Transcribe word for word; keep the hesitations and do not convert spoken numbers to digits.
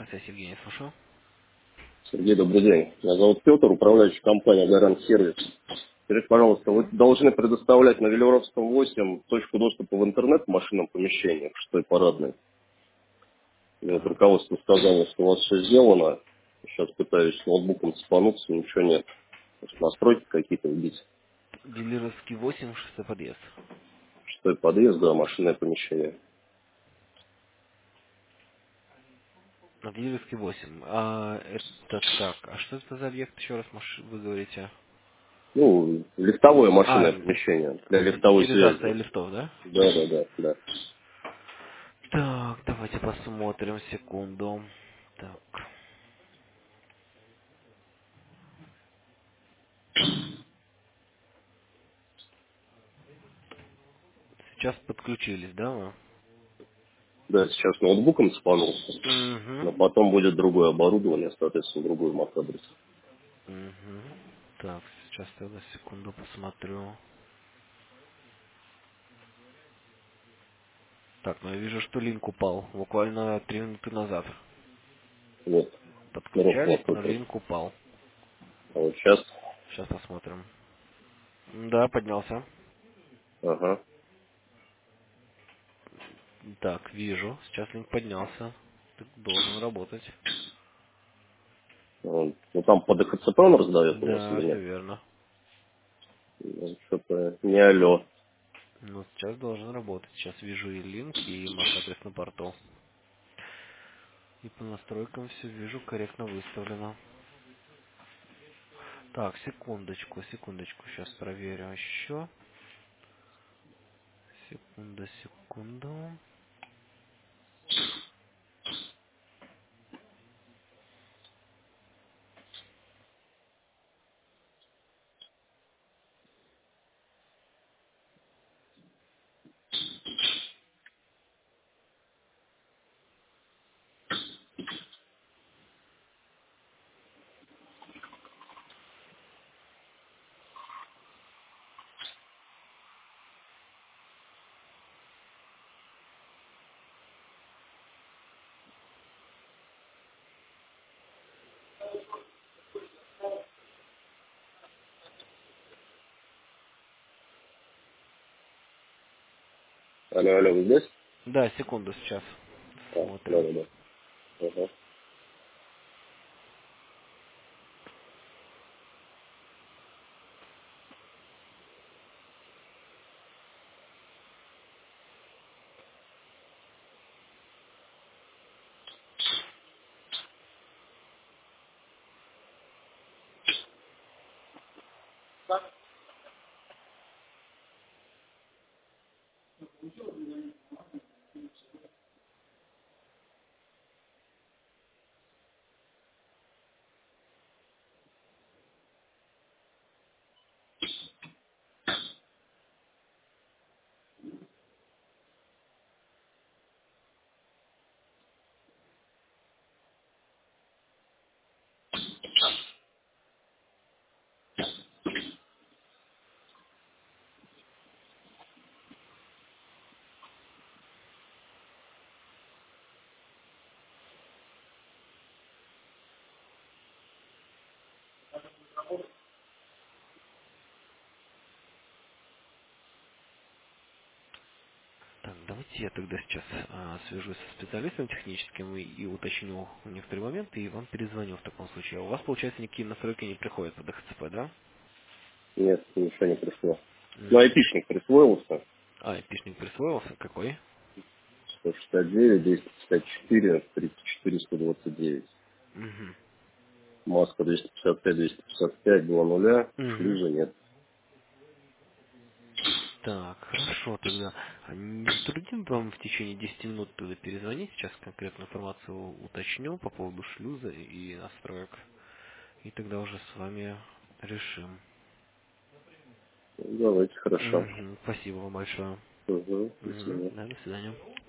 Связь, Евгений, слушаю. Сергей, добрый день. Меня зовут Петр, управляющий компания «Гарант Сервис». Скажите, пожалуйста, вы Мгм. должны предоставлять на Велиоровском восемь точку доступа в интернет в машинном помещении, в шестой парадной. И вот Так. руководство сказало, что у вас все сделано. Сейчас пытаюсь ноутбуком спануться, ничего нет. То есть настройки какие-то вбить. Дилеровский восемь, шестой подъезд. Шестой подъезд, да, машинное помещение. А, Дилеровский восемь. А это так. А что это за объект, еще раз маш- вы говорите? Ну, лифтовое А, машинное м, помещение для лифтовой компьютеризация связи. лифтов, да? Да, да, да, да. Так, давайте посмотрим, секунду. Так. Сейчас подключились, да, вы? Да, сейчас ноутбуком спанулся. Угу. Но потом будет другое оборудование, соответственно, другой эм эй си-адрес. Угу. Так, сейчас тогда секунду посмотрю. Так, ну я вижу, что линк упал буквально три минуты назад. Вот. Ровно Подключались, но насколько. линк упал. А вот сейчас. Сейчас посмотрим. Да, поднялся. Ага. Так, вижу. Сейчас линк поднялся. Так должен работать. Он- Ну там по дэ ха цэ пэ он раздает у вас Да, или все нет? верно. Ну, что-то не алло. Ну, сейчас должен работать. Сейчас вижу и линк, и эм эй си-адрес на порту. И по настройкам все вижу корректно выставлено. Так, секундочку, секундочку. Сейчас проверю еще. Секунда, секунду. Алло, алло, вы здесь? Да, секунду сейчас. А, да, Смотрим. да, да. Ага. Так, давайте я тогда сейчас а, свяжусь со специалистом техническим и, и уточню некоторые моменты и вам перезвоню в таком случае. А у вас, получается, никакие настройки не приходят по дэ ха цэ пэ, да? Нет, ничего не пришло. Ну, Мгм. айпишник присвоился. А, эпишник присвоился. Какой? сто шестьдесят девять, двести пятьдесят четыре, тридцать четыре, сто двадцать девять. Угу. Маска двести пятьдесят пять, двести пятьдесят пять, два нуля. Угу. Шлюза нет. Так, хорошо тогда. А не затрудним вам в течение десяти минут тогда перезвонить? Сейчас конкретную информацию уточню по поводу шлюза и настроек. И тогда уже с вами решим. Ну, давайте, хорошо. Мгм. Спасибо вам большое. Угу, до Мгм. свидания. Да, до свидания.